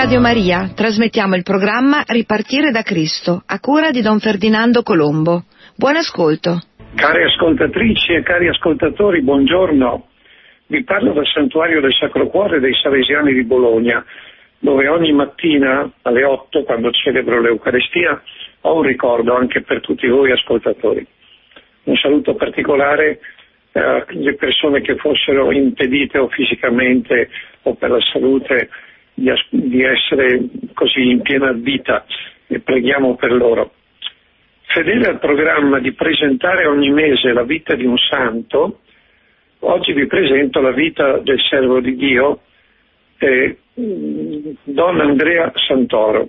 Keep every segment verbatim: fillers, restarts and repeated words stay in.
Radio Maria trasmettiamo il programma Ripartire da Cristo, a cura di Don Ferdinando Colombo. Buon ascolto. Cari ascoltatrici e cari ascoltatori, buongiorno. Vi parlo dal Santuario del Sacro Cuore dei Salesiani di Bologna, dove ogni mattina alle otto, quando celebro l'Eucaristia, ho un ricordo anche per tutti voi ascoltatori. Un saluto particolare alle persone che fossero impedite o fisicamente o per la salute di, as- di essere così in piena vita, e preghiamo per loro. Fedele al programma di presentare ogni mese la vita di un santo, oggi vi presento la vita del servo di Dio, eh, Don Andrea Santoro.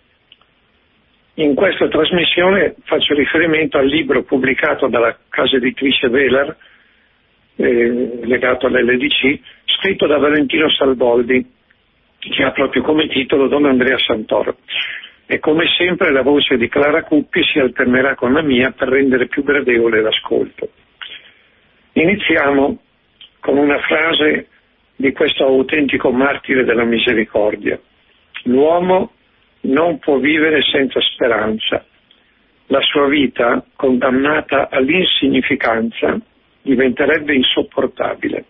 In questa trasmissione faccio riferimento al libro pubblicato dalla casa editrice Velar, eh, legato all'L D C, scritto da Valentino Salboldi, che ha proprio come titolo Don Andrea Santoro. E come sempre la voce di Clara Cuppi si alternerà con la mia per rendere più gradevole l'ascolto. Iniziamo con una frase di questo autentico martire della misericordia. L'uomo non può vivere senza speranza. La sua vita, condannata all'insignificanza, diventerebbe insopportabile.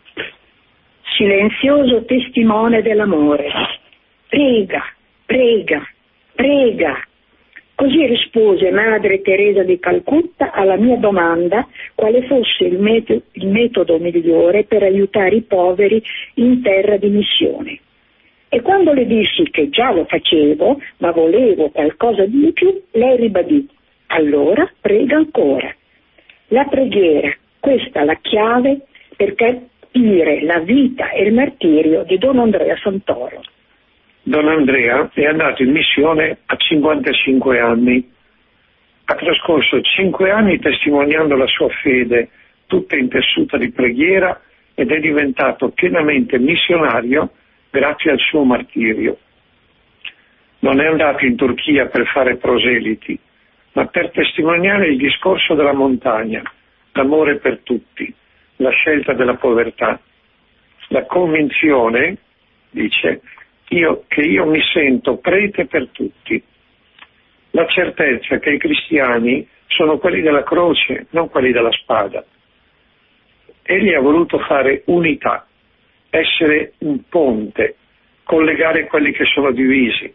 Silenzioso testimone dell'amore. Prega, prega, prega. Così rispose Madre Teresa di Calcutta alla mia domanda quale fosse il, met- il metodo migliore per aiutare i poveri in terra di missione. E quando le dissi che già lo facevo, ma volevo qualcosa di più, lei ribadì: allora prega ancora. La preghiera, questa è la chiave per capire la vita e il martirio di Don Andrea Santoro. Don Andrea è andato in missione a cinquantacinque anni. Ha trascorso cinque anni testimoniando la sua fede, tutta intessuta di preghiera, ed è diventato pienamente missionario grazie al suo martirio. Non è andato in Turchia per fare proseliti, ma per testimoniare il discorso della montagna, l'amore per tutti, la scelta della povertà, la convinzione, dice, io, che io mi sento prete per tutti, la certezza che i cristiani sono quelli della croce, non quelli della spada. Egli ha voluto fare unità, essere un ponte, collegare quelli che sono divisi.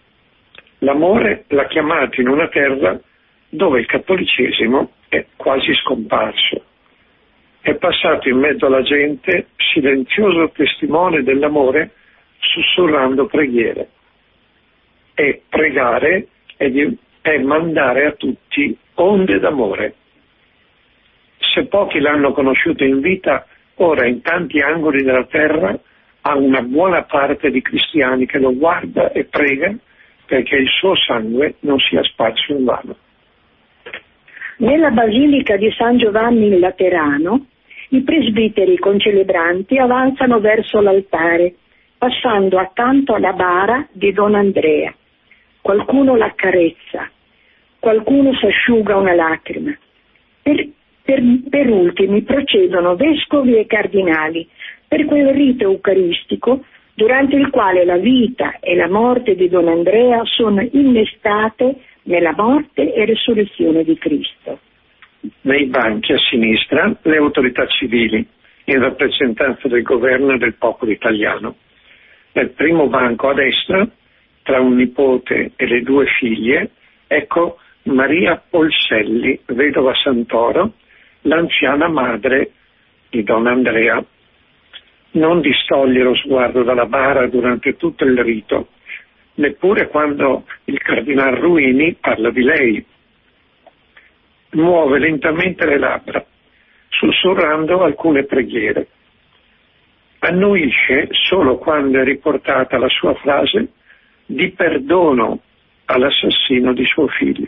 L'amore l'ha chiamato in una terra dove il cattolicesimo è quasi scomparso. È passato in mezzo alla gente, silenzioso testimone dell'amore, sussurrando preghiere. E pregare è, di, è mandare a tutti onde d'amore. Se pochi l'hanno conosciuto in vita, ora in tanti angoli della terra ha una buona parte di cristiani che lo guarda e prega perché il suo sangue non sia sparso in vano. Nella Basilica di San Giovanni in Laterano, i presbiteri concelebranti avanzano verso l'altare, passando accanto alla bara di Don Andrea. Qualcuno l'accarezza, qualcuno s'asciuga una lacrima. Per, per, per ultimi procedono vescovi e cardinali per quel rito eucaristico durante il quale la vita e la morte di Don Andrea sono innestate nella morte e resurrezione di Cristo. Nei banchi a sinistra le autorità civili, in rappresentanza del governo e del popolo italiano. Nel primo banco a destra, tra un nipote e le due figlie, ecco Maria Polselli, vedova Santoro, l'anziana madre di Don Andrea. Non distoglie lo sguardo dalla bara durante tutto il rito, neppure quando il cardinal Ruini parla di lei. Muove lentamente le labbra, sussurrando alcune preghiere. Annuisce solo quando è riportata la sua frase di perdono all'assassino di suo figlio.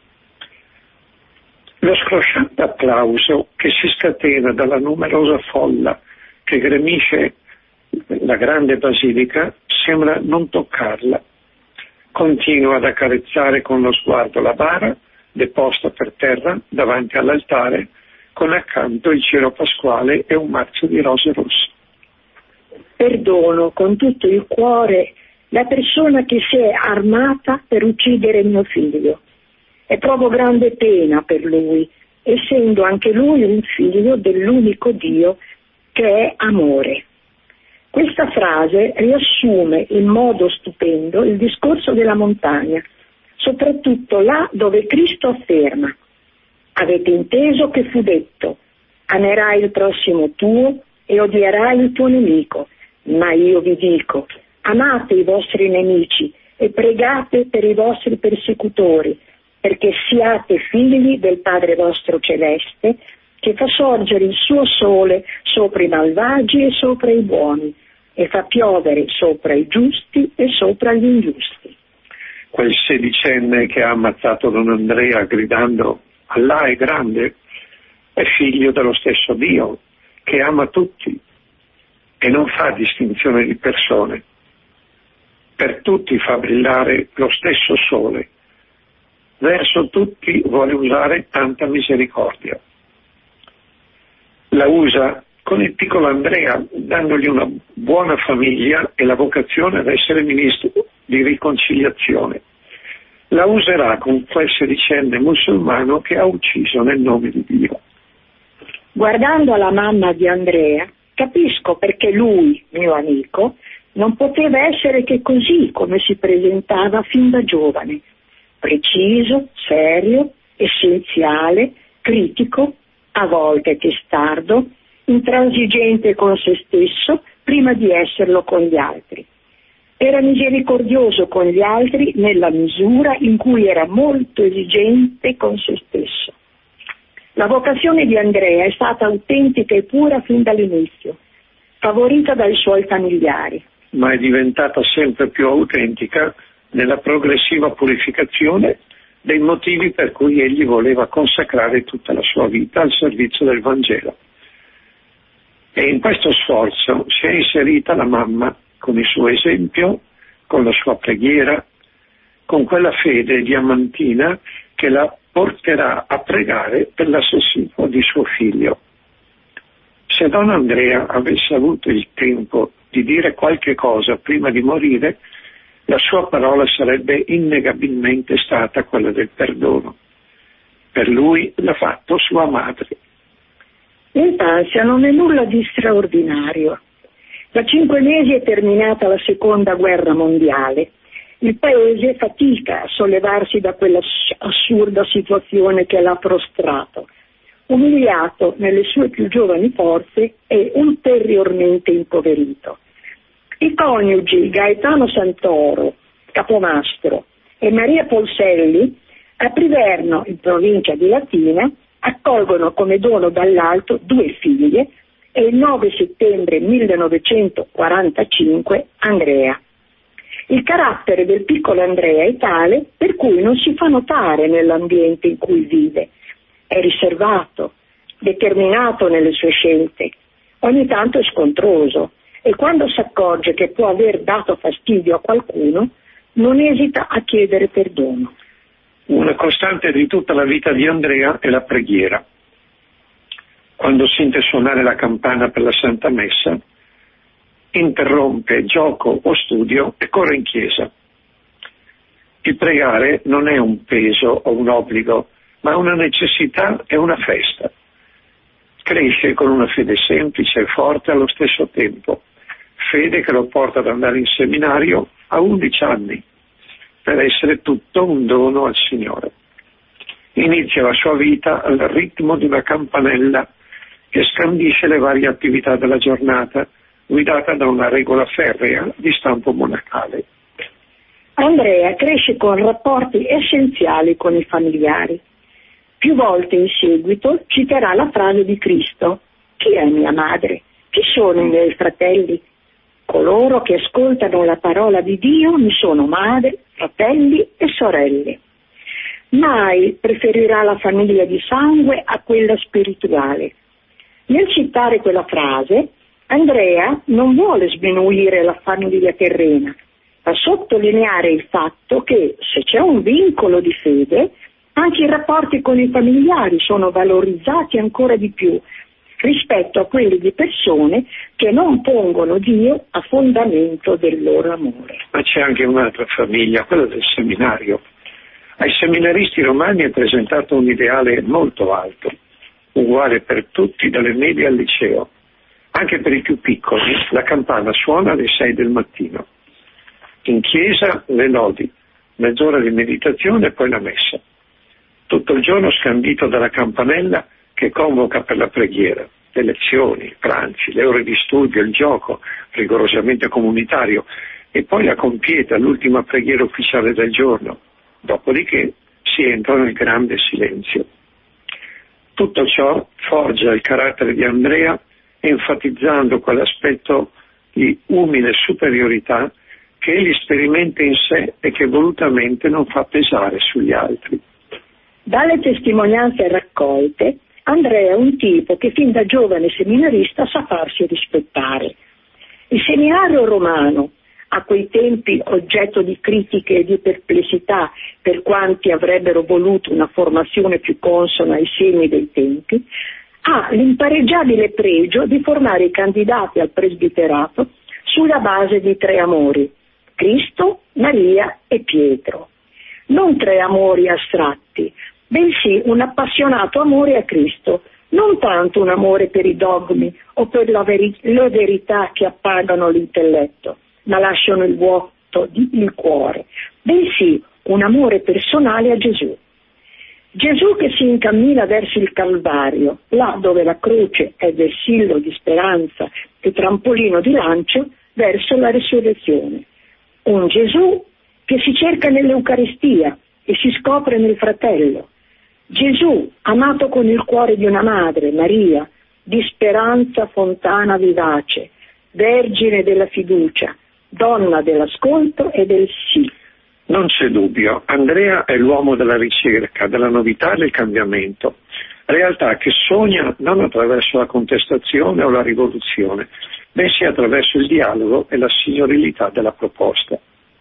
Lo scrosciante applauso che si scatena dalla numerosa folla che gremisce la grande basilica sembra non toccarla. Continua ad accarezzare con lo sguardo la bara deposta per terra davanti all'altare, con accanto il cero pasquale e un mazzo di rose rosse. Perdono con tutto il cuore la persona che si è armata per uccidere mio figlio. E provo grande pena per lui, essendo anche lui un figlio dell'unico Dio che è amore. Questa frase riassume in modo stupendo il discorso della montagna, soprattutto là dove Cristo afferma: avete inteso che fu detto, amerai il prossimo tuo e odierai il tuo nemico, ma io vi dico, amate i vostri nemici e pregate per i vostri persecutori, perché siate figli del Padre vostro celeste, che fa sorgere il suo sole sopra i malvagi e sopra i buoni, e fa piovere sopra i giusti e sopra gli ingiusti. Quel sedicenne che ha ammazzato Don Andrea gridando Allah è grande è figlio dello stesso Dio che ama tutti e non fa distinzione di persone. Per tutti fa brillare lo stesso sole. Verso tutti vuole usare tanta misericordia. La usa con il piccolo Andrea, dandogli una buona famiglia e la vocazione ad essere ministro di riconciliazione. La userà con quel sedicenne musulmano che ha ucciso nel nome di Dio. Guardando alla mamma di Andrea, capisco perché lui, mio amico, non poteva essere che così come si presentava fin da giovane, preciso, serio, essenziale, critico, a volte testardo, intransigente con se stesso prima di esserlo con gli altri. Era misericordioso con gli altri nella misura in cui era molto esigente con se stesso. La vocazione di Andrea è stata autentica e pura fin dall'inizio, favorita dai suoi familiari. Ma è diventata sempre più autentica nella progressiva purificazione dei motivi per cui egli voleva consacrare tutta la sua vita al servizio del Vangelo. E in questo sforzo si è inserita la mamma con il suo esempio, con la sua preghiera, con quella fede diamantina che la porterà a pregare per l'assassinio di suo figlio. Se Don Andrea avesse avuto il tempo di dire qualche cosa prima di morire, la sua parola sarebbe innegabilmente stata quella del perdono. Per lui l'ha fatto sua madre. L'infanzia non è nulla di straordinario. Da cinque mesi è terminata la seconda guerra mondiale. Il paese fatica a sollevarsi da quella assurda situazione che l'ha prostrato, umiliato nelle sue più giovani forze e ulteriormente impoverito. I coniugi Gaetano Santoro, capomastro, e Maria Polselli, a Priverno, in provincia di Latina, accolgono come dono dall'alto due figlie e il nove settembre millenovecentoquarantacinque Andrea. Il carattere del piccolo Andrea è tale per cui non si fa notare nell'ambiente in cui vive. È riservato, determinato nelle sue scelte, ogni tanto è scontroso e quando si accorge che può aver dato fastidio a qualcuno non esita a chiedere perdono. Una costante di tutta la vita di Andrea è la preghiera. Quando sente suonare la campana per la Santa Messa, interrompe gioco o studio e corre in chiesa. Il pregare non è un peso o un obbligo, ma una necessità e una festa. Cresce con una fede semplice e forte allo stesso tempo, fede che lo porta ad andare in seminario a undici anni, per essere tutto un dono al Signore. Inizia la sua vita al ritmo di una campanella che scandisce le varie attività della giornata, guidata da una regola ferrea di stampo monacale. Andrea cresce con rapporti essenziali con i familiari. Più volte in seguito citerà la frase di Cristo: chi è mia madre? Chi sono i miei fratelli? Coloro che ascoltano la parola di Dio mi sono madre, fratelli e sorelle. Mai preferirà la famiglia di sangue a quella spirituale. Nel citare quella frase, Andrea non vuole sminuire la famiglia terrena, ma sottolineare il fatto che se c'è un vincolo di fede, anche i rapporti con i familiari sono valorizzati ancora di più, rispetto a quelli di persone che non pongono Dio a fondamento del loro amore. Ma c'è anche un'altra famiglia, quella del seminario. Ai seminaristi romani è presentato un ideale molto alto, uguale per tutti dalle medie al liceo. Anche per i più piccoli la campana suona alle sei del mattino. In chiesa le lodi, mezz'ora di meditazione e poi la messa. Tutto il giorno scandito dalla campanella che convoca per la preghiera, le lezioni, i pranzi, le ore di studio, il gioco rigorosamente comunitario e poi la compieta, l'ultima preghiera ufficiale del giorno. Dopodiché si entra nel grande silenzio. Tutto ciò forgia il carattere di Andrea, enfatizzando quell'aspetto di umile superiorità che egli sperimenta in sé e che volutamente non fa pesare sugli altri. Dalle testimonianze raccolte, Andrea è un tipo che fin da giovane seminarista sa farsi rispettare. Il seminario romano, a quei tempi oggetto di critiche e di perplessità per quanti avrebbero voluto una formazione più consona ai segni dei tempi, ha l'impareggiabile pregio di formare i candidati al presbiterato sulla base di tre amori: Cristo, Maria e Pietro. Non tre amori astratti, bensì un appassionato amore a Cristo, non tanto un amore per i dogmi o per la veri- le verità che appagano l'intelletto, ma lasciano il vuoto di, il cuore, bensì un amore personale a Gesù. Gesù che si incammina verso il Calvario, là dove la croce è vessillo di speranza e trampolino di lancio verso la resurrezione. Un Gesù che si cerca nell'Eucaristia e si scopre nel fratello. Gesù amato con il cuore di una madre, Maria, di speranza fontana vivace, vergine della fiducia, donna dell'ascolto e del sì. Non c'è dubbio, Andrea è l'uomo della ricerca, della novità e del cambiamento, realtà che sogna non attraverso la contestazione o la rivoluzione, bensì attraverso il dialogo e la signorilità della proposta.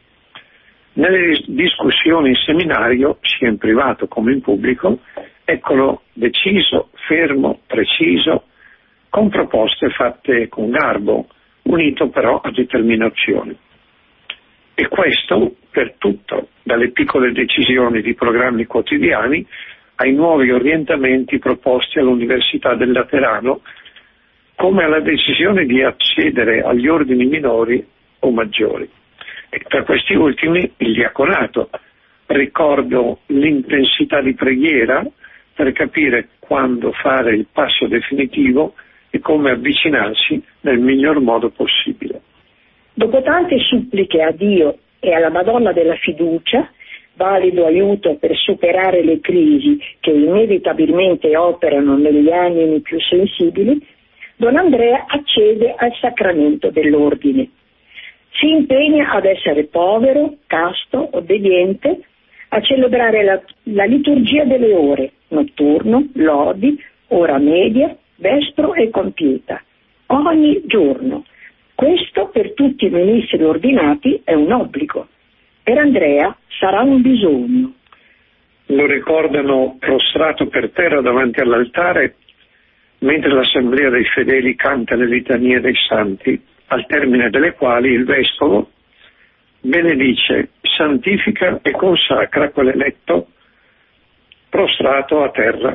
Nelle discussioni in seminario, sia in privato come in pubblico, eccolo deciso, fermo, preciso, con proposte fatte con garbo, unito però a determinazione. E questo per tutto, dalle piccole decisioni di programmi quotidiani ai nuovi orientamenti proposti all'Università del Laterano, come alla decisione di accedere agli ordini minori o maggiori. E tra questi ultimi il diaconato. Ricordo l'intensità di preghiera per capire quando fare il passo definitivo e come avvicinarsi nel miglior modo possibile. Dopo tante suppliche a Dio e alla Madonna della fiducia, valido aiuto per superare le crisi che inevitabilmente operano negli animi più sensibili, Don Andrea accede al sacramento dell'ordine. Si impegna ad essere povero, casto, obbediente, a celebrare la, la liturgia delle ore, notturno, lodi, ora media, vespro e compieta, ogni giorno. Questo per tutti i ministri ordinati è un obbligo. Per Andrea sarà un bisogno. Lo ricordano prostrato per terra davanti all'altare, mentre l'assemblea dei fedeli canta le litanie dei santi, al termine delle quali il vescovo benedice, santifica e consacra quell'eletto prostrato a terra.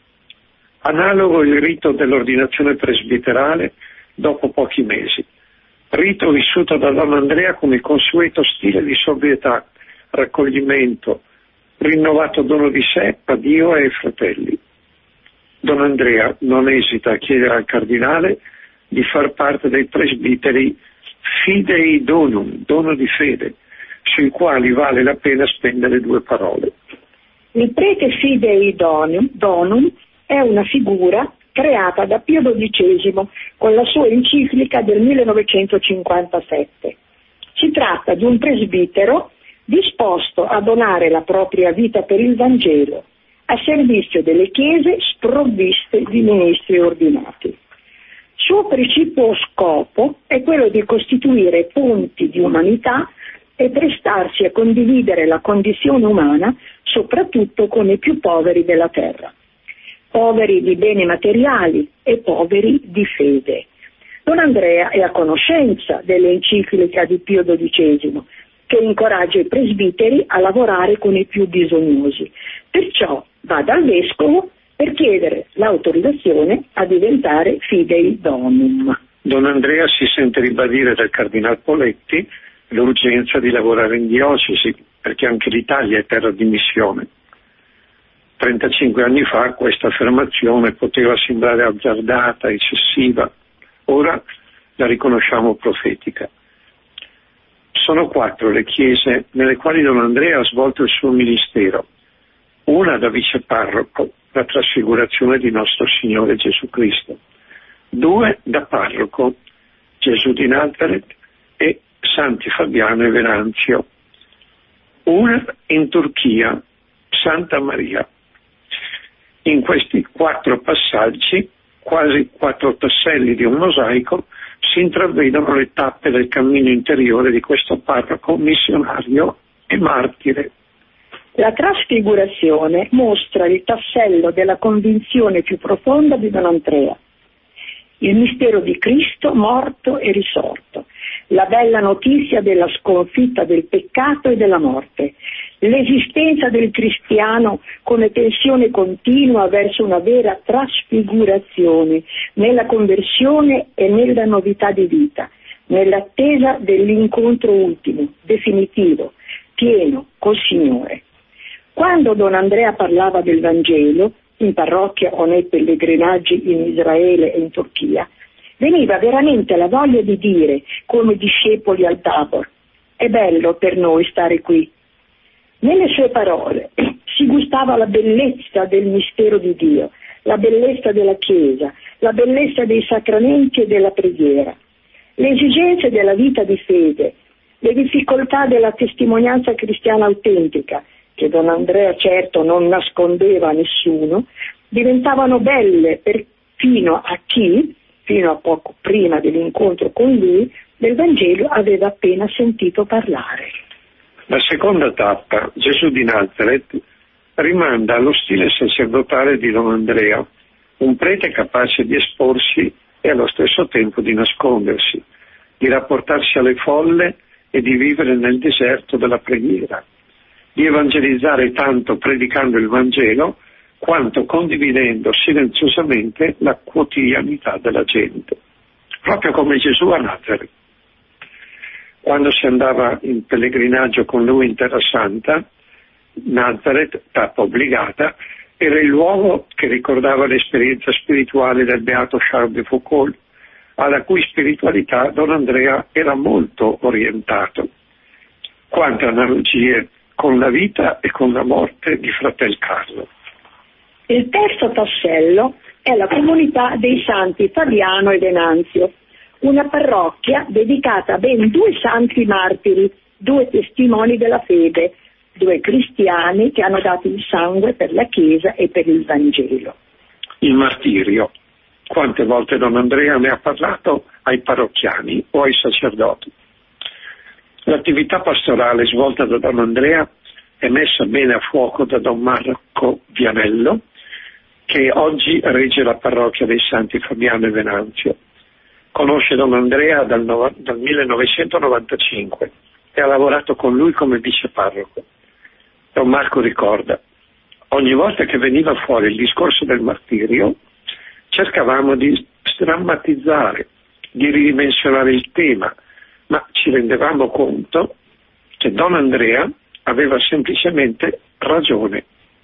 Analogo il rito dell'ordinazione presbiterale dopo pochi mesi. Rito vissuto da Don Andrea con il consueto stile di sobrietà, raccoglimento, rinnovato dono di sé a Dio e ai fratelli. Don Andrea non esita a chiedere al cardinale di far parte dei presbiteri fidei donum, dono di fede, sui quali vale la pena spendere due parole. Il prete fidei donum, donum è una figura creata da Pio dodicesimo con la sua enciclica del millenovecentocinquantasette. Si tratta di un presbitero disposto a donare la propria vita per il Vangelo, a servizio delle chiese sprovviste di ministri ordinati. Suo precipuo scopo è quello di costituire punti di umanità e prestarsi a condividere la condizione umana, soprattutto con i più poveri della terra. poveri di beni materiali e poveri di fede. Don Andrea è a conoscenza dell'enciclica di Pio dodicesimo, che incoraggia i presbiteri a lavorare con i più bisognosi. Perciò va dal vescovo per chiedere l'autorizzazione a diventare fidei donum. Don Andrea si sente ribadire dal Cardinal Poletti l'urgenza di lavorare in diocesi, perché anche l'Italia è terra di missione. trentacinque anni fa questa affermazione poteva sembrare azzardata, eccessiva, ora la riconosciamo profetica. Sono quattro le chiese nelle quali Don Andrea ha svolto il suo ministero, una da viceparroco, la trasfigurazione di nostro Signore Gesù Cristo, due da parroco, Gesù di Nazareth e Santi Fabiano e Venanzio, una in Turchia, Santa Maria. In questi quattro passaggi, quasi quattro tasselli di un mosaico, si intravedono le tappe del cammino interiore di questo parroco missionario e martire. La trasfigurazione mostra il tassello della convinzione più profonda di Don Andrea, il mistero di Cristo morto e risorto, la bella notizia della sconfitta del peccato e della morte, l'esistenza del cristiano come tensione continua verso una vera trasfigurazione, nella conversione e nella novità di vita, nell'attesa dell'incontro ultimo, definitivo, pieno col Signore. Quando Don Andrea parlava del Vangelo, in parrocchia o nei pellegrinaggi in Israele e in Turchia, veniva veramente la voglia di dire, come discepoli al Tabor, è bello per noi stare qui. Nelle sue parole si gustava la bellezza del mistero di Dio, la bellezza della Chiesa, la bellezza dei sacramenti e della preghiera, le esigenze della vita di fede, le difficoltà della testimonianza cristiana autentica, che Don Andrea certo non nascondeva a nessuno, diventavano belle perfino a chi, fino a poco prima dell'incontro con lui, del Vangelo aveva appena sentito parlare. La seconda tappa, Gesù di Nazareth, rimanda allo stile sacerdotale di Don Andrea, un prete capace di esporsi e allo stesso tempo di nascondersi, di rapportarsi alle folle e di vivere nel deserto della preghiera, di evangelizzare tanto predicando il Vangelo quanto condividendo silenziosamente la quotidianità della gente, proprio come Gesù a Nazareth. Quando si andava in pellegrinaggio con lui in Terra Santa, Nazareth, tappa obbligata, era il luogo che ricordava l'esperienza spirituale del beato Charles de Foucault, alla cui spiritualità Don Andrea era molto orientato. Quante analogie con la vita e con la morte di Fratel Carlo. Il terzo tassello è la comunità dei santi Fabiano e Venanzio, una parrocchia dedicata a ben due santi martiri, due testimoni della fede, due cristiani che hanno dato il sangue per la Chiesa e per il Vangelo. Il martirio. Quante volte Don Andrea ne ha parlato ai parrocchiani o ai sacerdoti. L'attività pastorale svolta da Don Andrea è messa bene a fuoco da Don Marco Vianello, che oggi regge la parrocchia dei Santi Fabiano e Venanzio. Conosce Don Andrea dal, no, dal millenovecentonovantacinque e ha lavorato con lui come viceparroco. Don Marco ricorda, ogni volta che veniva fuori il discorso del martirio, cercavamo di sdrammatizzare, di ridimensionare il tema, ma ci rendevamo conto che Don Andrea aveva semplicemente ragione.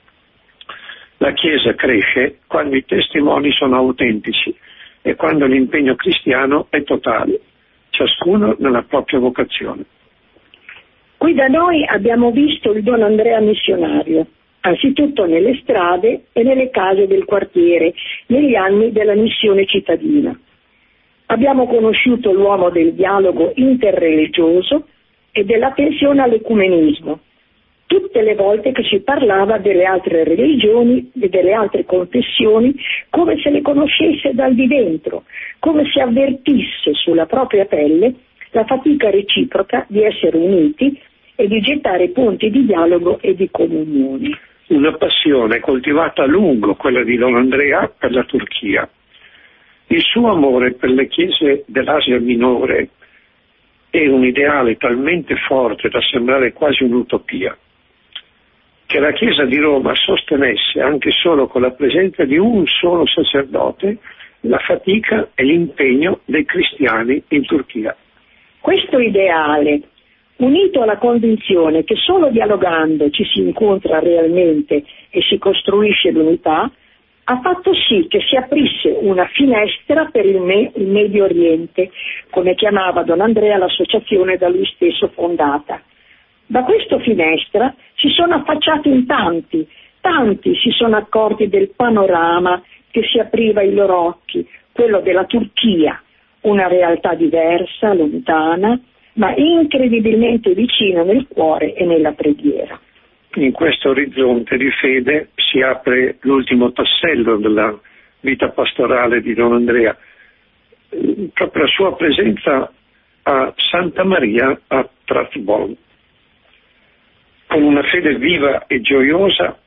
La Chiesa cresce quando i testimoni sono autentici e quando l'impegno cristiano è totale, ciascuno nella propria vocazione. Qui da noi abbiamo visto il Don Andrea missionario, anzitutto nelle strade e nelle case del quartiere, negli anni della missione cittadina. Abbiamo conosciuto l'uomo del dialogo interreligioso e dell'attenzione all'ecumenismo, tutte le volte che si parlava delle altre religioni e delle altre confessioni come se le conoscesse dal di dentro, come se avvertisse sulla propria pelle la fatica reciproca di essere uniti e di gettare ponti di dialogo e di comunione. una passione coltivata a lungo, quella di Don Andrea, per la Turchia. Il suo amore per le chiese dell'Asia Minore è un ideale talmente forte da sembrare quasi un'utopia, che la Chiesa di Roma sostenesse, anche solo con la presenza di un solo sacerdote, la fatica e l'impegno dei cristiani in Turchia. Questo ideale, unito alla convinzione che solo dialogando ci si incontra realmente e si costruisce l'unità, ha fatto sì che si aprisse una finestra per il, Me- il Medio Oriente, come chiamava Don Andrea l'associazione da lui stesso fondata. Da questa finestra si sono affacciati in tanti, tanti si sono accorti del panorama che si apriva ai loro occhi, quello della Turchia, una realtà diversa, lontana, ma incredibilmente vicina nel cuore e nella preghiera. In questo orizzonte di fede si apre l'ultimo tassello della vita pastorale di Don Andrea, proprio la sua presenza a Santa Maria a Trabzon. Con una fede viva e gioiosa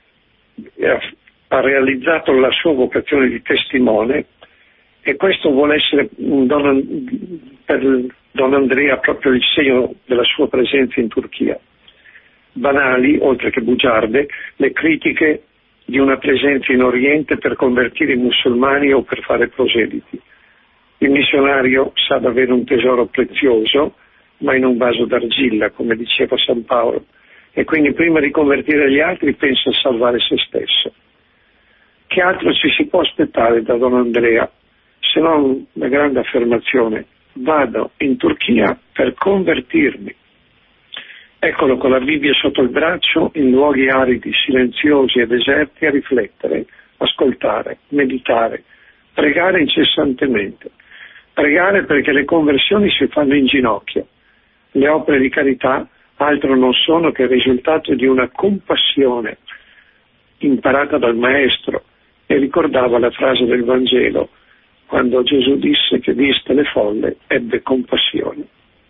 ha realizzato la sua vocazione di testimone, e questo vuole essere Don, per Don Andrea proprio il segno della sua presenza in Turchia. Banali, oltre che bugiarde, le critiche di una presenza in Oriente per convertire i musulmani o per fare proseliti. Il missionario sa d'avere un tesoro prezioso, ma in un vaso d'argilla, come diceva San Paolo, e quindi prima di convertire gli altri pensa a salvare se stesso. Che altro ci si può aspettare da Don Andrea, se non la grande affermazione: vado in Turchia per convertirmi. Eccolo con la Bibbia sotto il braccio, in luoghi aridi, silenziosi e deserti, a riflettere, ascoltare, meditare, pregare incessantemente. Pregare perché le conversioni si fanno in ginocchio. Le opere di carità altro non sono che il risultato di una compassione imparata dal Maestro, e ricordava la frase del Vangelo quando Gesù disse che, viste le folle, ebbe compassione.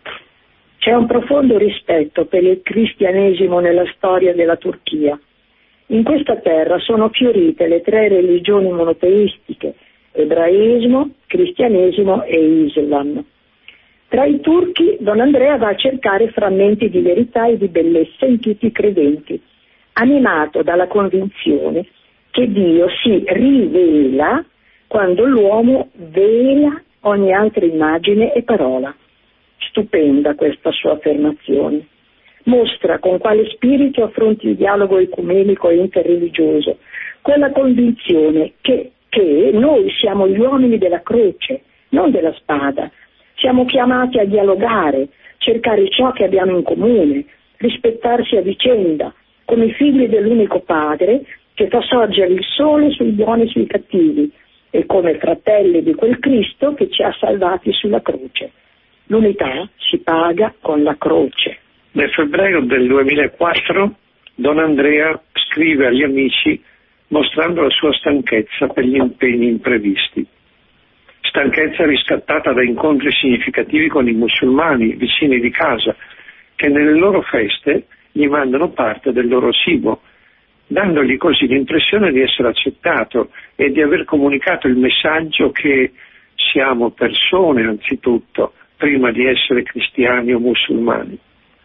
C'è un profondo rispetto per il cristianesimo nella storia della Turchia. In questa terra sono fiorite le tre religioni monoteistiche: ebraismo, cristianesimo e islam. Tra i turchi Don Andrea va a cercare frammenti di verità e di bellezza in tutti i credenti, animato dalla convinzione che Dio si rivela quando l'uomo vela ogni altra immagine e parola. Stupenda questa sua affermazione. Mostra con quale spirito affronti il dialogo ecumenico e interreligioso, con la convinzione che, che noi siamo gli uomini della croce, non della spada. Siamo chiamati a dialogare, cercare ciò che abbiamo in comune, rispettarsi a vicenda, come figli dell'unico Padre che fa sorgere il sole sui buoni e sui cattivi, e come fratelli di quel Cristo che ci ha salvati sulla croce. L'unità si paga con la croce. Nel febbraio del duemilaquattro Don Andrea scrive agli amici mostrando la sua stanchezza per gli impegni imprevisti. Stanchezza riscattata da incontri significativi con i musulmani vicini di casa, che nelle loro feste gli mandano parte del loro cibo, dandogli così l'impressione di essere accettato e di aver comunicato il messaggio che siamo persone anzitutto, prima di essere cristiani o musulmani.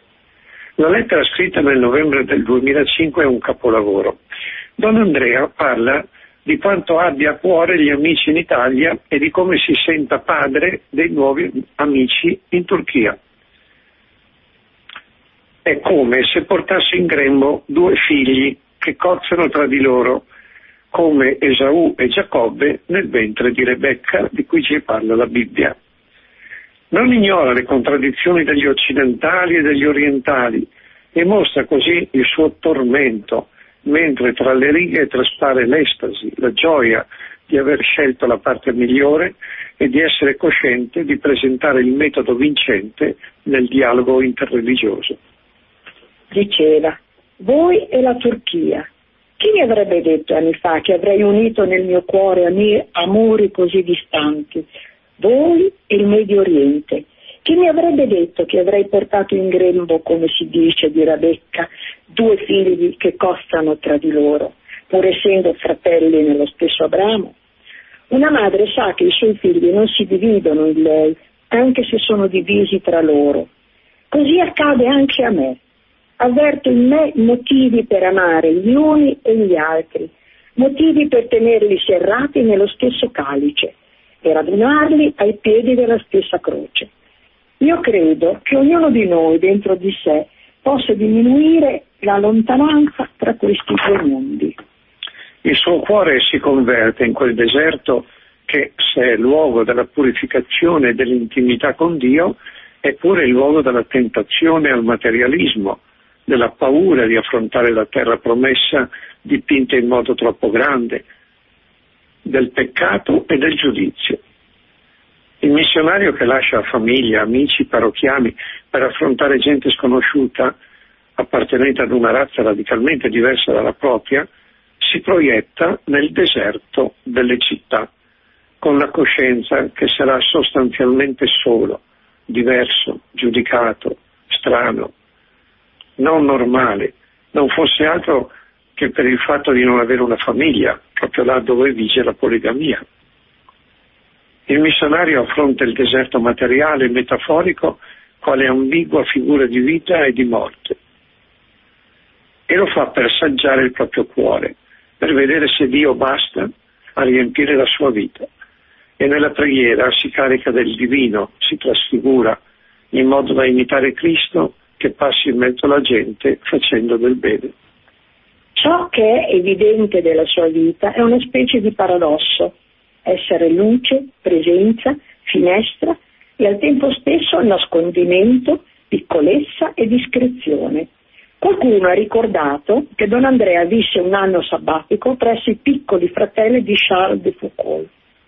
La lettera scritta nel novembre del duemilacinque è un capolavoro. Don Andrea parla di quanto abbia a cuore gli amici in Italia e di come si senta padre dei nuovi amici in Turchia. È come se portasse in grembo due figli che cozzano tra di loro, come Esaù e Giacobbe nel ventre di Rebecca, di cui ci parla la Bibbia. Non ignora le contraddizioni degli occidentali e degli orientali e mostra così il suo tormento, mentre tra le righe traspare l'estasi, la gioia di aver scelto la parte migliore e di essere cosciente di presentare il metodo vincente nel dialogo interreligioso. Diceva: voi e la Turchia. Chi mi avrebbe detto anni fa che avrei unito nel mio cuore amori così distanti? Voi e il Medio Oriente, Chi mi avrebbe detto che avrei portato in grembo, come si dice, di Rabecca, due figli che costano tra di loro, pur essendo fratelli nello stesso Abramo? Una madre sa che i suoi figli non si dividono in lei, anche se sono divisi tra loro. Così accade anche a me. Avverto in me motivi per amare gli uni e gli altri, motivi per tenerli serrati nello stesso calice e radunarli ai piedi della stessa croce. Io credo che ognuno di noi dentro di sé possa diminuire la lontananza tra questi due mondi. Il suo cuore si converte in quel deserto che, se è luogo della purificazione e dell'intimità con Dio, è pure il luogo della tentazione al materialismo, della paura di affrontare la terra promessa dipinta in modo troppo grande, del peccato e del giudizio. Il missionario che lascia famiglia, amici, parrocchiani per affrontare gente sconosciuta, appartenente ad una razza radicalmente diversa dalla propria, si proietta nel deserto delle città, con la coscienza che sarà sostanzialmente solo, diverso, giudicato, strano, non normale, non fosse altro che per il fatto di non avere una famiglia, proprio là dove vige la poligamia. Il missionario affronta il deserto materiale e metaforico quale ambigua figura di vita e di morte, e lo fa per saggiare il proprio cuore, per vedere se Dio basta a riempire la sua vita, e nella preghiera si carica del divino, si trasfigura in modo da imitare Cristo che passi in mezzo alla gente facendo del bene. Ciò che è evidente della sua vita è una specie di paradosso: essere luce, presenza, finestra e al tempo stesso nascondimento, piccolezza e discrezione. Qualcuno ha ricordato che Don Andrea visse un anno sabbatico presso i piccoli fratelli di Charles de Foucauld.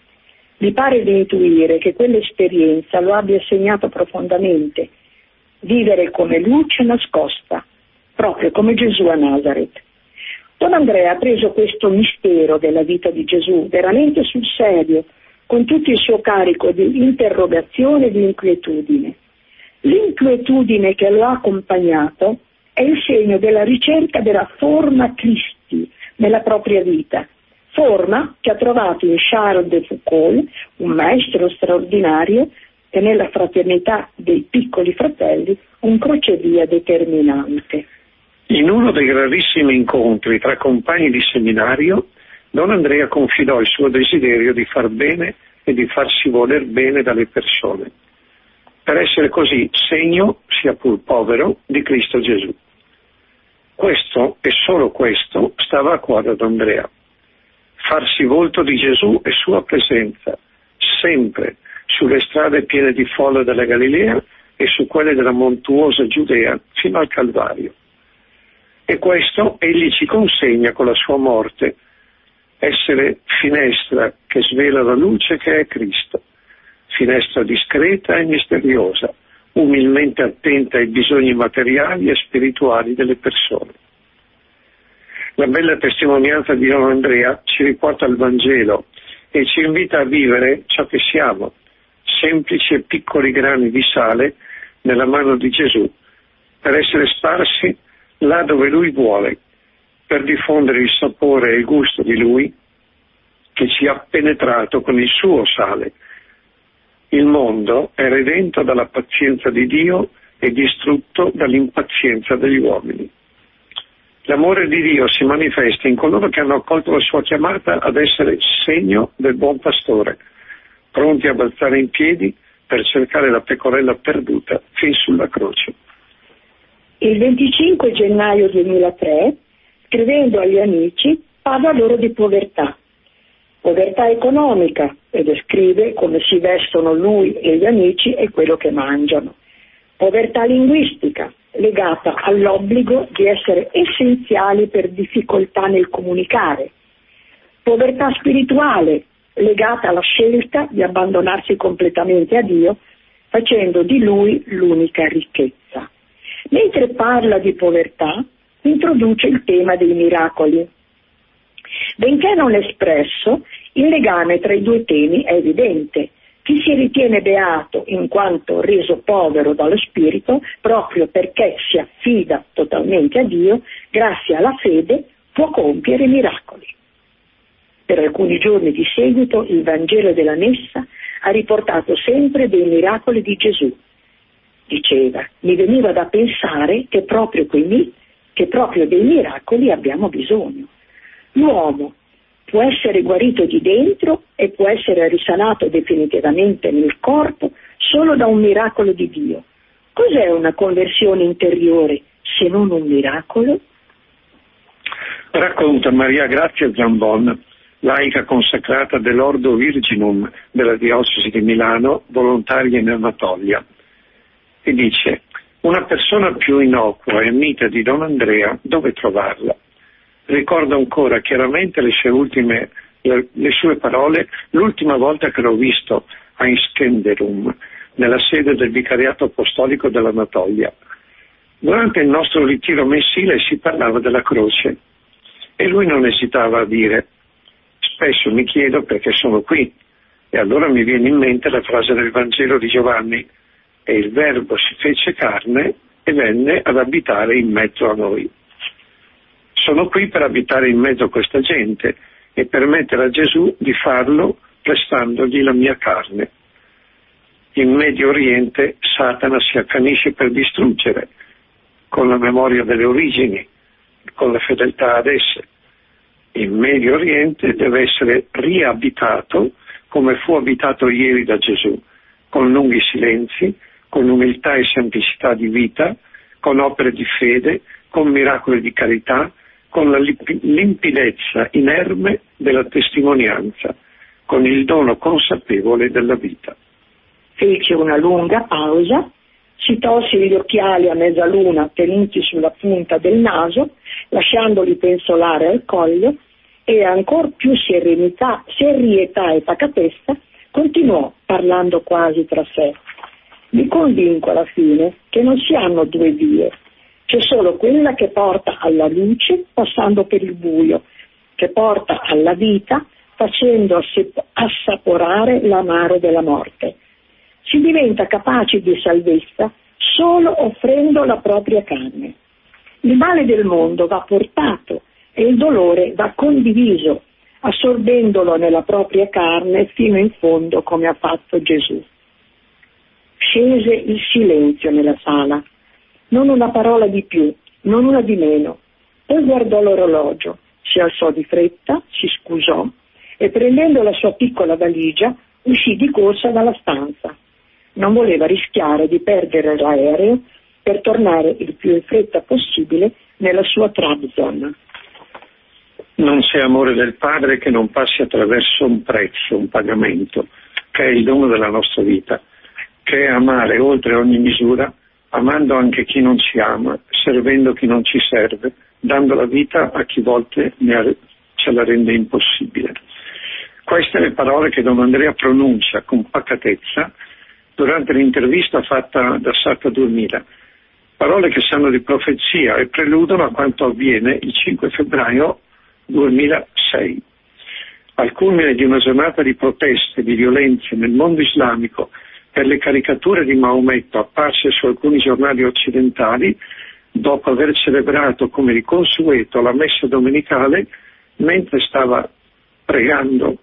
Mi pare di intuire che quell'esperienza lo abbia segnato profondamente: vivere come luce nascosta, proprio come Gesù a Nazareth. Don Andrea ha preso questo mistero della vita di Gesù veramente sul serio, con tutto il suo carico di interrogazione e di inquietudine. L'inquietudine che lo ha accompagnato è il segno della ricerca della forma Christi nella propria vita, forma che ha trovato in Charles de Foucauld, un maestro straordinario, e nella fraternità dei piccoli fratelli un crocevia determinante. In uno dei rarissimi incontri tra compagni di seminario, Don Andrea confidò il suo desiderio di far bene e di farsi voler bene dalle persone, per essere così segno, sia pur povero, di Cristo Gesù. Questo, e solo questo, stava a cuore ad Andrea. Farsi volto di Gesù e sua presenza, sempre, sulle strade piene di folla della Galilea e su quelle della montuosa Giudea fino al Calvario. E questo egli ci consegna con la sua morte, essere finestra che svela la luce che è Cristo, finestra discreta e misteriosa, umilmente attenta ai bisogni materiali e spirituali delle persone. La bella testimonianza di Don Andrea ci riporta al Vangelo e ci invita a vivere ciò che siamo, semplici e piccoli grani di sale nella mano di Gesù, per essere sparsi là dove Lui vuole, per diffondere il sapore e il gusto di Lui che ci ha penetrato con il suo sale. Il mondo è redento dalla pazienza di Dio e distrutto dall'impazienza degli uomini. L'amore di Dio si manifesta in coloro che hanno accolto la sua chiamata ad essere segno del buon pastore, pronti a balzare in piedi per cercare la pecorella perduta fin sulla croce. Il venticinque gennaio duemilatré, scrivendo agli amici, parla loro di povertà. Povertà economica, e descrive come si vestono lui e gli amici e quello che mangiano. Povertà linguistica, legata all'obbligo di essere essenziali per difficoltà nel comunicare. Povertà spirituale, legata alla scelta di abbandonarsi completamente a Dio, facendo di Lui l'unica ricchezza. Mentre parla di povertà, introduce il tema dei miracoli. Benché non espresso, il legame tra i due temi è evidente. Chi si ritiene beato in quanto reso povero dallo Spirito, proprio perché si affida totalmente a Dio, grazie alla fede può compiere miracoli. Per alcuni giorni di seguito il Vangelo della Messa ha riportato sempre dei miracoli di Gesù. Diceva, mi veniva da pensare che proprio, quei, che proprio dei miracoli abbiamo bisogno. L'uomo può essere guarito di dentro e può essere risanato definitivamente nel corpo solo da un miracolo di Dio. Cos'è una conversione interiore se non un miracolo? Racconta Maria Grazia Zambon, laica consacrata dell'Ordo Virginum della Diocesi di Milano, volontaria in Anatolia, e dice: una persona più innocua e mite di Don Andrea, dove trovarla? Ricordo ancora chiaramente le sue ultime, le, le sue parole l'ultima volta che l'ho visto a Iskenderum, nella sede del Vicariato Apostolico dell'Anatolia. Durante il nostro ritiro mensile si parlava della croce e lui non esitava a dire: spesso mi chiedo perché sono qui, e allora mi viene in mente la frase del Vangelo di Giovanni: e il Verbo si fece carne e venne ad abitare in mezzo a noi. Sono qui per abitare in mezzo a questa gente e permettere a Gesù di farlo prestandogli la mia carne. In Medio Oriente Satana si accanisce per distruggere, con la memoria delle origini, con la fedeltà ad esse. Il Medio Oriente deve essere riabitato come fu abitato ieri da Gesù, con lunghi silenzi, con umiltà e semplicità di vita, con opere di fede, con miracoli di carità, con la limpidezza inerme della testimonianza, con il dono consapevole della vita. Fece una lunga pausa, si tolse gli occhiali a mezzaluna tenuti sulla punta del naso, lasciandoli pensolare al collo, e ancor più serenità, serietà e pacatezza continuò parlando quasi tra sé. Mi convinco alla fine che non si hanno due vie. C'è solo quella che porta alla luce passando per il buio, che porta alla vita facendo assaporare l'amaro della morte. Si diventa capaci di salvezza solo offrendo la propria carne. Il male del mondo va portato e il dolore va condiviso, assorbendolo nella propria carne fino in fondo come ha fatto Gesù. Scese il silenzio nella sala. Non una parola di più, non una di meno. Poi guardò l'orologio, si alzò di fretta, si scusò e prendendo la sua piccola valigia uscì di corsa dalla stanza. Non voleva rischiare di perdere l'aereo per tornare il più in fretta possibile nella sua Trabzon. Non c'è amore del Padre che non passi attraverso un prezzo, un pagamento, che è il dono della nostra vita, che è amare oltre ogni misura, amando anche chi non ci ama, servendo chi non ci serve, dando la vita a chi volte ce la rende impossibile. Queste le parole che Don Andrea pronuncia con pacatezza durante l'intervista fatta da Sarta duemila, parole che sanno di profezia e preludono a quanto avviene il cinque febbraio duemilasei. Al culmine di una giornata di proteste e di violenze nel mondo islamico per le caricature di Maometto apparse su alcuni giornali occidentali, dopo aver celebrato come di consueto la messa domenicale, mentre stava pregando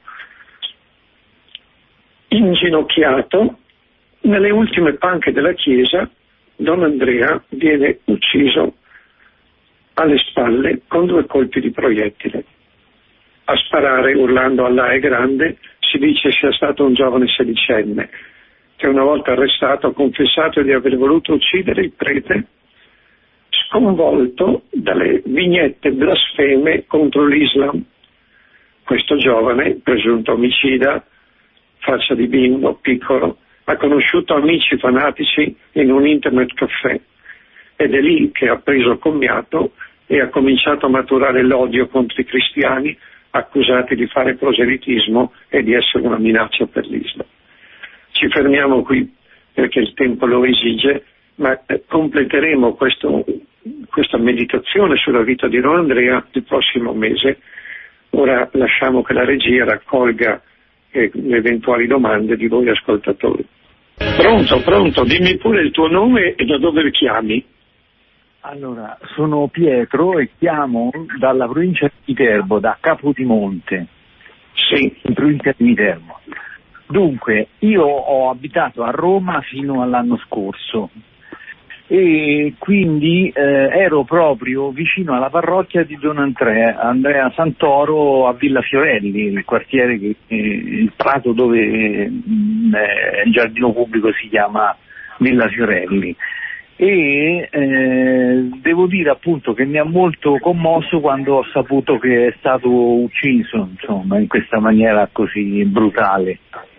inginocchiato nelle ultime panche della chiesa, Don Andrea viene ucciso alle spalle con due colpi di proiettile. A sparare, urlando Allah è grande, si dice sia stato un giovane sedicenne che una volta arrestato ha confessato di aver voluto uccidere il prete, sconvolto dalle vignette blasfeme contro l'Islam. Questo giovane, presunto omicida, faccia di bimbo, piccolo, ha conosciuto amici fanatici in un internet caffè ed è lì che ha preso commiato e ha cominciato a maturare l'odio contro i cristiani accusati di fare proselitismo e di essere una minaccia per l'Islam. Ci fermiamo qui perché il tempo lo esige, ma completeremo questo, questa meditazione sulla vita di Don Andrea il prossimo mese. Ora lasciamo che la regia raccolga e le eventuali domande di voi ascoltatori. Pronto, pronto, dimmi pure il tuo nome e da dove chiami. Allora, sono Pietro e chiamo dalla provincia di Viterbo, da Capodimonte. Sì. In provincia di Viterbo. Dunque, io ho abitato a Roma fino all'anno scorso e quindi eh, ero proprio vicino alla parrocchia di Don Andrea, Andrea Santoro a Villa Fiorelli, il quartiere, che, eh, il prato dove eh, il giardino pubblico si chiama Villa Fiorelli. E eh, devo dire appunto che mi ha molto commosso quando ho saputo che è stato ucciso, insomma, in questa maniera così brutale.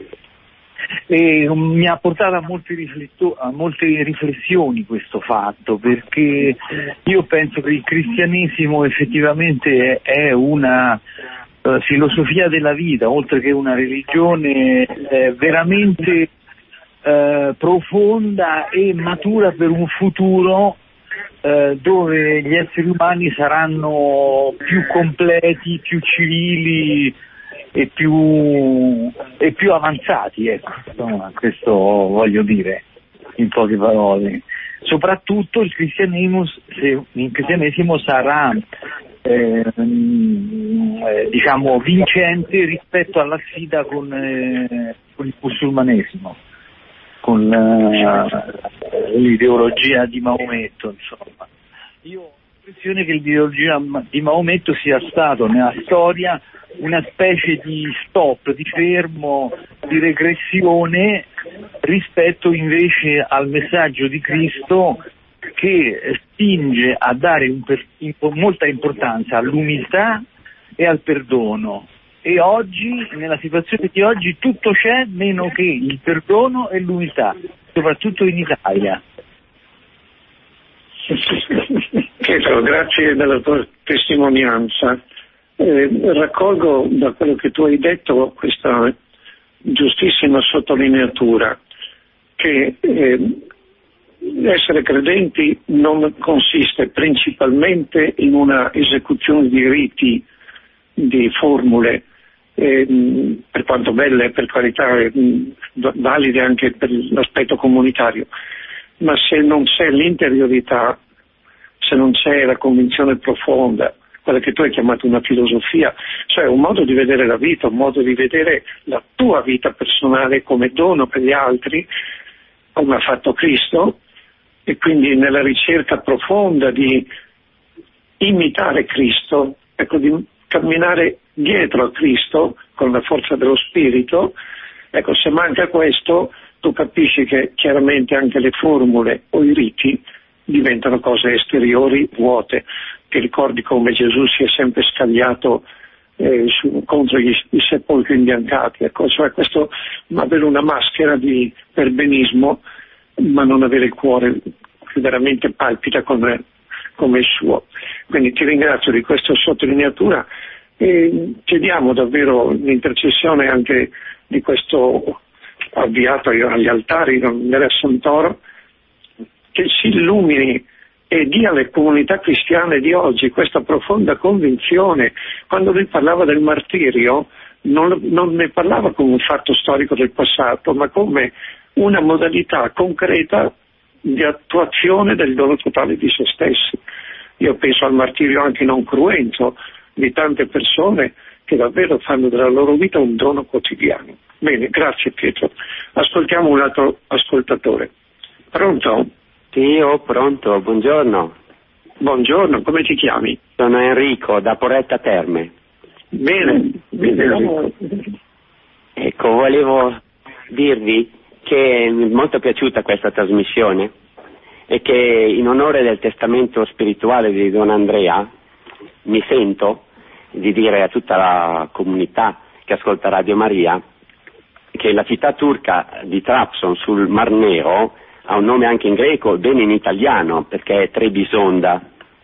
E mi ha portato a molte, rifletto- a molte riflessioni questo fatto, perché io penso che il cristianesimo effettivamente è una uh, filosofia della vita, oltre che una religione eh, veramente uh, profonda e matura per un futuro uh, dove gli esseri umani saranno più completi, più civili e più, e più avanzati, ecco, insomma, questo voglio dire in poche parole. Soprattutto il cristianesimo, se il cristianesimo sarà eh, diciamo vincente rispetto alla sfida con, eh, con il musulmanesimo, con eh, l'ideologia di Maometto, insomma. Io ho l'impressione che l'ideologia di Maometto sia stato nella storia una specie di stop, di fermo, di regressione rispetto invece al messaggio di Cristo, che spinge a dare un per, molta importanza all'umiltà e al perdono. E oggi, nella situazione di oggi, tutto c'è meno che il perdono e l'umiltà, soprattutto in Italia. Pietro, grazie della tua testimonianza. Eh, raccolgo da quello che tu hai detto questa giustissima sottolineatura che eh, essere credenti non consiste principalmente in una esecuzione di riti, di formule, eh, per quanto belle, per carità, eh, valide anche per l'aspetto comunitario, ma se non c'è l'interiorità, se non c'è la convinzione profonda, quella che tu hai chiamato una filosofia, cioè un modo di vedere la vita, un modo di vedere la tua vita personale come dono per gli altri, come ha fatto Cristo, e quindi nella ricerca profonda di imitare Cristo, ecco, di camminare dietro a Cristo con la forza dello Spirito. Ecco, se manca questo, tu capisci che chiaramente anche le formule o i riti diventano cose esteriori, vuote. Ti ricordi come Gesù si è sempre scagliato eh, su, contro gli, i sepolcri imbiancati, ecco, cioè questo avere una maschera di perbenismo, ma non avere il cuore che veramente palpita come, come il suo. Quindi ti ringrazio di questa sottolineatura e chiediamo davvero l'intercessione anche di questo avviato agli altari della Santoro, che si illumini e dia alle comunità cristiane di oggi questa profonda convinzione. Quando lui parlava del martirio non, non ne parlava come un fatto storico del passato, ma come una modalità concreta di attuazione del dono totale di se stessi. Io penso al martirio anche non cruento di tante persone che davvero fanno della loro vita un dono quotidiano. Bene, grazie Pietro. Ascoltiamo un altro ascoltatore. Pronto? Sì, ho pronto, buongiorno. Buongiorno, come ti chiami? Sono Enrico, da Porretta Terme. Bene, bene Enrico. Ecco, volevo dirvi che mi è molto piaciuta questa trasmissione e che in onore del testamento spirituale di Don Andrea mi sento di dire a tutta la comunità che ascolta Radio Maria che la città turca di Trabzon sul Mar Nero ha un nome anche in greco, bene in italiano, perché è Trebisonda,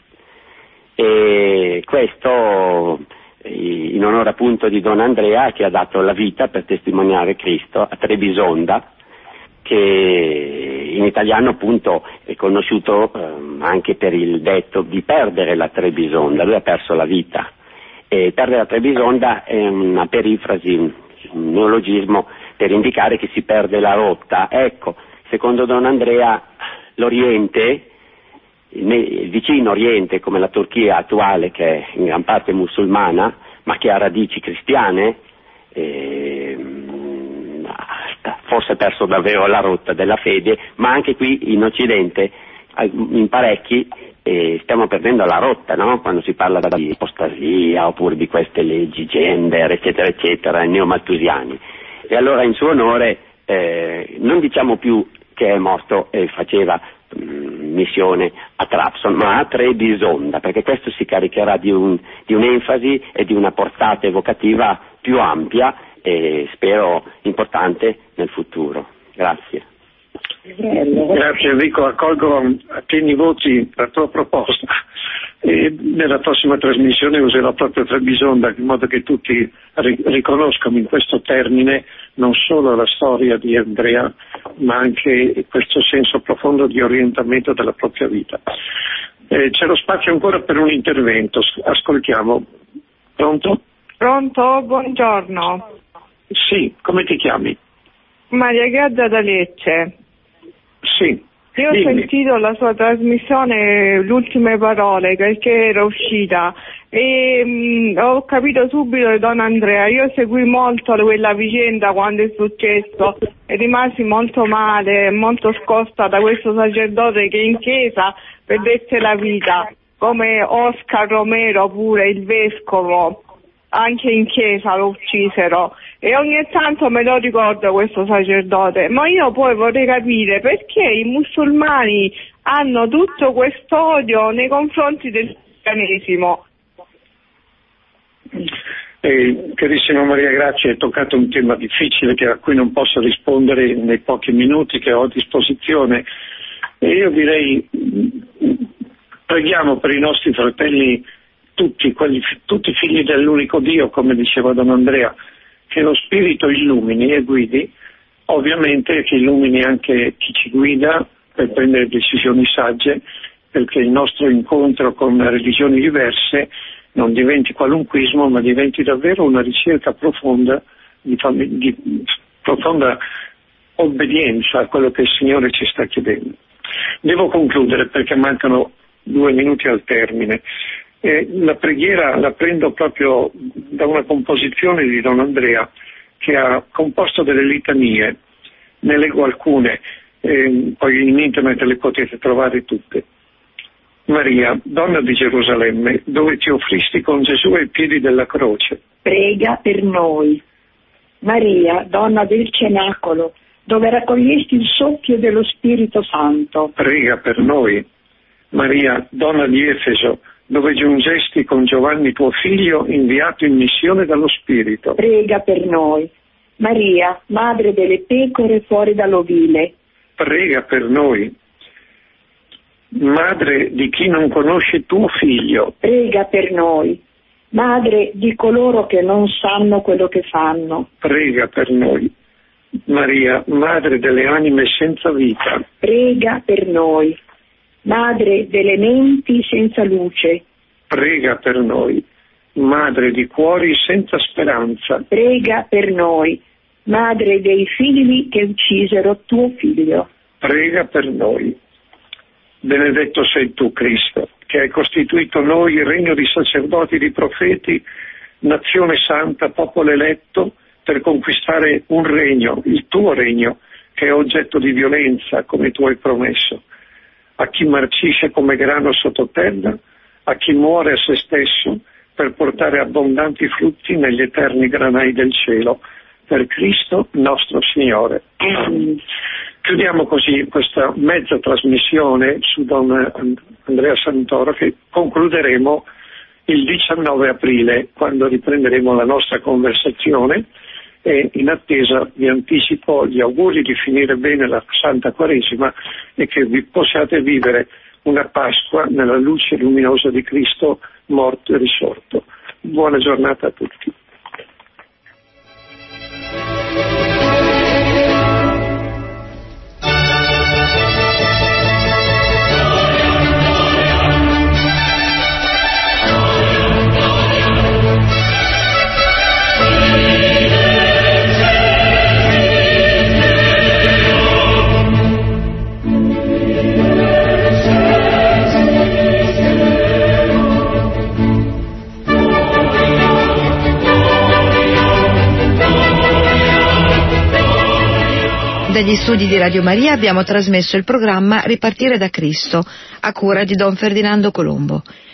e questo in onore appunto di Don Andrea, che ha dato la vita per testimoniare Cristo a Trebisonda, che in italiano appunto è conosciuto eh, anche per il detto di perdere la Trebisonda. Lui ha perso la vita, e perdere la Trebisonda è una perifrasi un neologismo per indicare che si perde la rotta. Ecco, secondo Don Andrea l'Oriente, il vicino Oriente come la Turchia attuale, che è in gran parte musulmana ma che ha radici cristiane, eh, forse ha perso davvero la rotta della fede, ma anche qui in Occidente in parecchi eh, stiamo perdendo la rotta, no? Quando si parla di apostasia oppure di queste leggi gender eccetera eccetera, i neomaltusiani. E allora in suo onore eh, non diciamo più che è morto e faceva mh, missione a Trabzon, ma a Trebisonda, perché questo si caricherà di, un, di un'enfasi e di una portata evocativa più ampia e spero importante nel futuro. Grazie. Grazie Enrico, accolgo a pieni voti la tua proposta e nella prossima trasmissione userò proprio Trebisonda in modo che tutti riconoscano in questo termine non solo la storia di Andrea ma anche questo senso profondo di orientamento della propria vita. Eh, c'è lo spazio ancora per un intervento, ascoltiamo. Pronto? Pronto, buongiorno. Sì, come ti chiami? Maria Grazia da Lecce. Sì. Io ho dimmi. sentito la sua trasmissione, le ultime parole, perché era uscita e mh, ho capito subito di Don Andrea. Io seguì molto quella vicenda quando è successo e rimasi molto male, molto scossa da questo sacerdote che in chiesa perdesse la vita, come Oscar Romero pure, il vescovo. Anche in chiesa lo uccisero e ogni tanto me lo ricordo questo sacerdote, ma io poi vorrei capire perché i musulmani hanno tutto quest'odio nei confronti del cristianesimo. Eh, carissima Maria Grazia, hai toccato un tema difficile che, a cui non posso rispondere nei pochi minuti che ho a disposizione e io direi preghiamo per i nostri fratelli tutti, quelli, tutti figli dell'unico Dio, come diceva Don Andrea, che lo Spirito illumini e guidi, ovviamente che illumini anche chi ci guida per prendere decisioni sagge, perché il nostro incontro con religioni diverse non diventi qualunquismo, ma diventi davvero una ricerca profonda di, fam- di profonda obbedienza a quello che il Signore ci sta chiedendo. Devo concludere perché mancano due minuti al termine. Eh, la preghiera la prendo proprio da una composizione di Don Andrea che ha composto delle litanie, ne leggo alcune, eh, poi in internet le potete trovare tutte. Maria, donna di Gerusalemme, dove ti offristi con Gesù ai piedi della croce, prega per noi. Maria, donna del cenacolo, dove raccogliesti il soffio dello Spirito Santo, prega per noi. Maria, donna di Efeso, dove giungesti con Giovanni tuo figlio inviato in missione dallo Spirito, prega per noi. Maria, madre delle pecore fuori dall'ovile, prega per noi. Madre di chi non conosce tuo figlio, prega per noi. Madre di coloro che non sanno quello che fanno, prega per noi. Maria, madre delle anime senza vita, prega per noi. Madre delle menti senza luce, prega per noi. Madre di cuori senza speranza, prega per noi. Madre dei figli che uccisero tuo figlio, prega per noi. Benedetto sei tu, Cristo, che hai costituito noi il regno di sacerdoti e di profeti, nazione santa, popolo eletto, per conquistare un regno, il tuo regno, che è oggetto di violenza, come tu hai promesso. A chi marcisce come grano sottoterra, a chi muore a se stesso, per portare abbondanti frutti negli eterni granai del cielo, per Cristo nostro Signore. Mm. Chiudiamo così questa mezza trasmissione su Don Andrea Santoro, che concluderemo il diciannove aprile, quando riprenderemo la nostra conversazione, e in attesa vi anticipo gli auguri di finire bene la Santa Quaresima e che vi possiate vivere una Pasqua nella luce luminosa di Cristo morto e risorto. Buona giornata a tutti. dagli studi di Radio Maria abbiamo trasmesso il programma Ripartire da Cristo, a cura di Don Ferdinando Colombo.